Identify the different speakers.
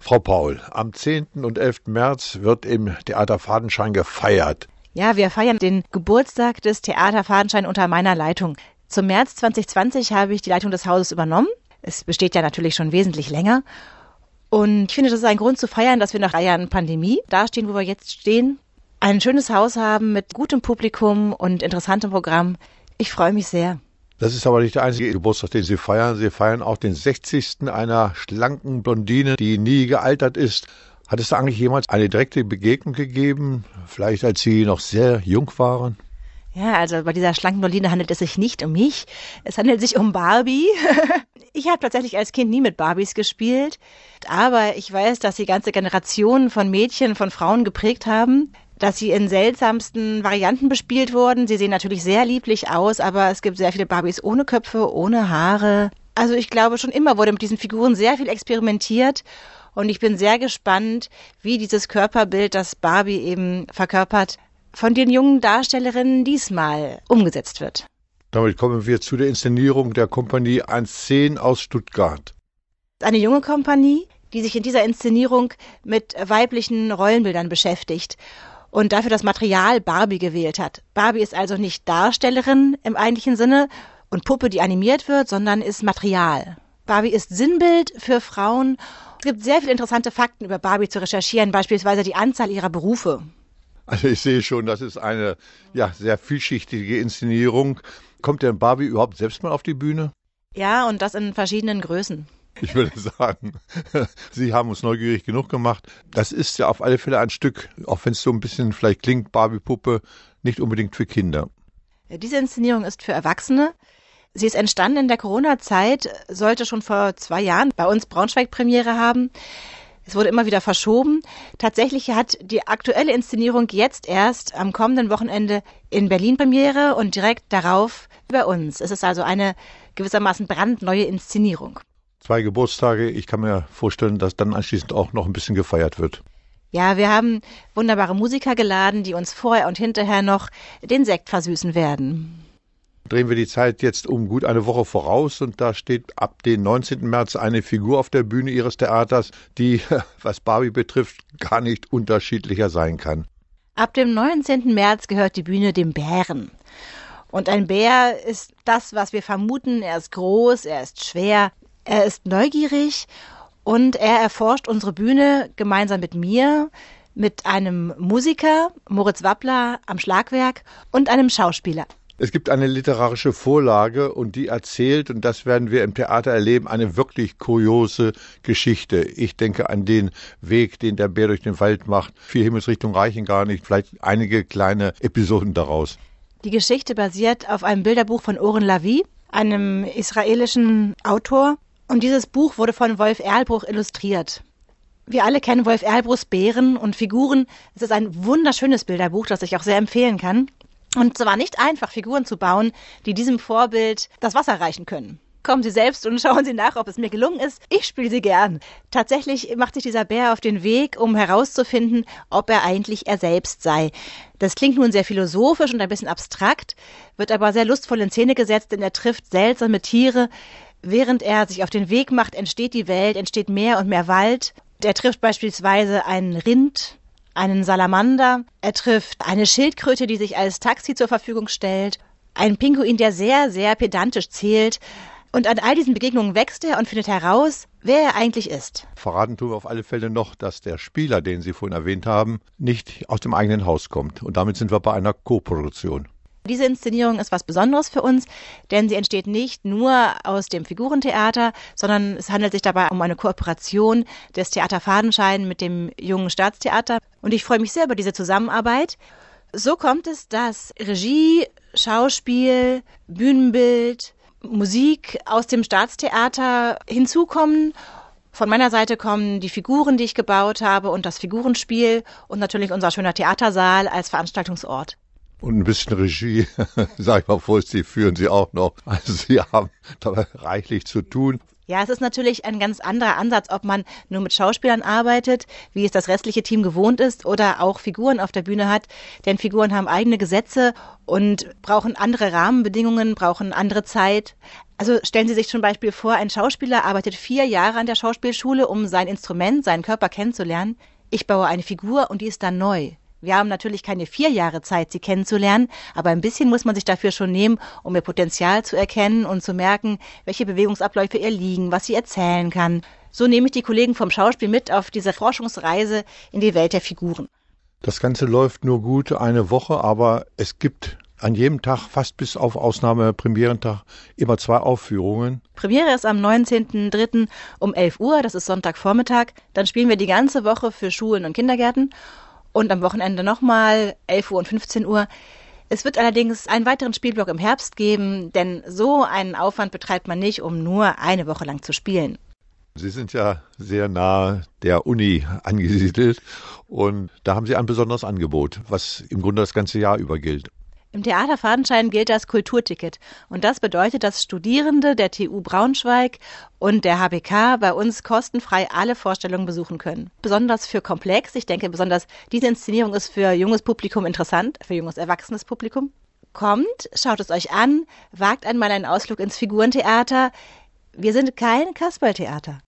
Speaker 1: Frau Paul, am 10. und 11. März wird im Theater Fadenschein gefeiert.
Speaker 2: Ja, wir feiern den Geburtstag des Theater Fadenschein unter meiner Leitung. Zum März 2020 habe ich die Leitung des Hauses übernommen. Es besteht ja natürlich schon wesentlich länger. Und ich finde, das ist ein Grund zu feiern, dass wir nach 3 Jahren Pandemie dastehen, wo wir jetzt stehen. Ein schönes Haus haben mit gutem Publikum und interessantem Programm. Ich freue mich sehr.
Speaker 1: Das ist aber nicht der einzige Geburtstag, den Sie feiern. Sie feiern auch den 60. einer schlanken Blondine, die nie gealtert ist. Hat es da eigentlich jemals eine direkte Begegnung gegeben? Vielleicht als Sie noch sehr jung waren?
Speaker 2: Ja, also bei dieser schlanken Blondine handelt es sich nicht um mich. Es handelt sich um Barbie. Ich habe tatsächlich als Kind nie mit Barbies gespielt. Aber ich weiß, dass sie ganze Generationen von Mädchen, von Frauen geprägt haben. Dass sie in seltsamsten Varianten bespielt wurden. Sie sehen natürlich sehr lieblich aus, aber es gibt sehr viele Barbies ohne Köpfe, ohne Haare. Also ich glaube, schon immer wurde mit diesen Figuren sehr viel experimentiert. Und ich bin sehr gespannt, wie dieses Körperbild, das Barbie eben verkörpert, von den jungen Darstellerinnen diesmal umgesetzt wird.
Speaker 1: Damit kommen wir zu der Inszenierung der Kompanie 110 aus Stuttgart.
Speaker 2: Eine junge Kompanie, die sich in dieser Inszenierung mit weiblichen Rollenbildern beschäftigt und dafür das Material Barbie gewählt hat. Barbie ist also nicht Darstellerin im eigentlichen Sinne und Puppe, die animiert wird, sondern ist Material. Barbie ist Sinnbild für Frauen. Es gibt sehr viele interessante Fakten über Barbie zu recherchieren, beispielsweise die Anzahl ihrer Berufe.
Speaker 1: Also ich sehe schon, das ist eine sehr vielschichtige Inszenierung. Kommt denn Barbie überhaupt selbst mal auf die Bühne?
Speaker 2: Ja, und das in verschiedenen Größen.
Speaker 1: Ich würde sagen, Sie haben uns neugierig genug gemacht. Das ist ja auf alle Fälle ein Stück, auch wenn es so ein bisschen vielleicht klingt, Barbie-Puppe, nicht unbedingt für Kinder.
Speaker 2: Diese Inszenierung ist für Erwachsene. Sie ist entstanden in der Corona-Zeit, sollte schon vor 2 Jahren bei uns Braunschweig Premiere haben. Es wurde immer wieder verschoben. Tatsächlich hat die aktuelle Inszenierung jetzt erst am kommenden Wochenende in Berlin Premiere und direkt darauf bei uns. Es ist also eine gewissermaßen brandneue Inszenierung.
Speaker 1: 2 Geburtstage, ich kann mir vorstellen, dass dann anschließend auch noch ein bisschen gefeiert wird.
Speaker 2: Ja, wir haben wunderbare Musiker geladen, die uns vorher und hinterher noch den Sekt versüßen werden.
Speaker 1: Drehen wir die Zeit jetzt um gut eine Woche voraus und da steht ab dem 19. März eine Figur auf der Bühne Ihres Theaters, die, was Barbie betrifft, gar nicht unterschiedlicher sein kann.
Speaker 2: Ab dem 19. März gehört die Bühne dem Bären. Und ein Bär ist das, was wir vermuten. Er ist groß, er ist schwer, er ist neugierig und er erforscht unsere Bühne gemeinsam mit mir, mit einem Musiker, Moritz Wappler am Schlagwerk und einem Schauspieler.
Speaker 1: Es gibt eine literarische Vorlage und die erzählt, und das werden wir im Theater erleben, eine wirklich kuriose Geschichte. Ich denke an den Weg, den der Bär durch den Wald macht. 4 Himmelsrichtungen reichen gar nicht, vielleicht einige kleine Episoden daraus.
Speaker 2: Die Geschichte basiert auf einem Bilderbuch von Oren Lavie, einem israelischen Autor. Und dieses Buch wurde von Wolf Erlbruch illustriert. Wir alle kennen Wolf Erlbruchs Bären und Figuren. Es ist ein wunderschönes Bilderbuch, das ich auch sehr empfehlen kann. Und es war nicht einfach, Figuren zu bauen, die diesem Vorbild das Wasser reichen können. Kommen Sie selbst und schauen Sie nach, ob es mir gelungen ist. Ich spiele sie gern. Tatsächlich macht sich dieser Bär auf den Weg, um herauszufinden, ob er eigentlich er selbst sei. Das klingt nun sehr philosophisch und ein bisschen abstrakt, wird aber sehr lustvoll in Szene gesetzt, denn er trifft seltsame Tiere. Während er sich auf den Weg macht, entsteht die Welt, entsteht mehr und mehr Wald. Er trifft beispielsweise einen Rind, einen Salamander. Er trifft eine Schildkröte, die sich als Taxi zur Verfügung stellt. Einen Pinguin, der sehr, sehr pedantisch zählt. Und an all diesen Begegnungen wächst er und findet heraus, wer er eigentlich ist.
Speaker 1: Verraten tun wir auf alle Fälle noch, dass der Spieler, den Sie vorhin erwähnt haben, nicht aus dem eigenen Haus kommt. Und damit sind wir bei einer Koproduktion.
Speaker 2: Diese Inszenierung ist was Besonderes für uns, denn sie entsteht nicht nur aus dem Figurentheater, sondern es handelt sich dabei um eine Kooperation des Theater Fadenschein mit dem Jungen Staatstheater. Und ich freue mich sehr über diese Zusammenarbeit. So kommt es, dass Regie, Schauspiel, Bühnenbild, Musik aus dem Staatstheater hinzukommen. Von meiner Seite kommen die Figuren, die ich gebaut habe, und das Figurenspiel und natürlich unser schöner Theatersaal als Veranstaltungsort.
Speaker 1: Und ein bisschen Regie, sag ich mal vorsichtig, führen Sie auch noch. Also Sie haben dabei reichlich zu tun.
Speaker 2: Ja, es ist natürlich ein ganz anderer Ansatz, ob man nur mit Schauspielern arbeitet, wie es das restliche Team gewohnt ist, oder auch Figuren auf der Bühne hat. Denn Figuren haben eigene Gesetze und brauchen andere Rahmenbedingungen, brauchen andere Zeit. Also stellen Sie sich zum Beispiel vor, ein Schauspieler arbeitet 4 Jahre an der Schauspielschule, um sein Instrument, seinen Körper kennenzulernen. Ich baue eine Figur und die ist dann neu. Wir haben natürlich keine 4 Jahre Zeit, sie kennenzulernen, aber ein bisschen muss man sich dafür schon nehmen, um ihr Potenzial zu erkennen und zu merken, welche Bewegungsabläufe ihr liegen, was sie erzählen kann. So nehme ich die Kollegen vom Schauspiel mit auf diese Forschungsreise in die Welt der Figuren.
Speaker 1: Das Ganze läuft nur gut eine Woche, aber es gibt an jedem Tag, fast bis auf Ausnahme Premierentag, immer 2 Aufführungen.
Speaker 2: Premiere ist am 19.03. um 11 Uhr, das ist Sonntagvormittag. Dann spielen wir die ganze Woche für Schulen und Kindergärten. Und am Wochenende nochmal 11 Uhr und 15 Uhr. Es wird allerdings einen weiteren Spielblock im Herbst geben, denn so einen Aufwand betreibt man nicht, um nur eine Woche lang zu spielen.
Speaker 1: Sie sind ja sehr nah der Uni angesiedelt und da haben Sie ein besonderes Angebot, was im Grunde das ganze Jahr über gilt.
Speaker 2: Im Theater Fadenschein gilt das Kulturticket und das bedeutet, dass Studierende der TU Braunschweig und der HBK bei uns kostenfrei alle Vorstellungen besuchen können. Besonders für Komplex, ich denke besonders diese Inszenierung ist für junges Publikum interessant, für junges erwachsenes Publikum. Kommt, schaut es euch an, wagt einmal einen Ausflug ins Figurentheater. Wir sind kein Kasperltheater.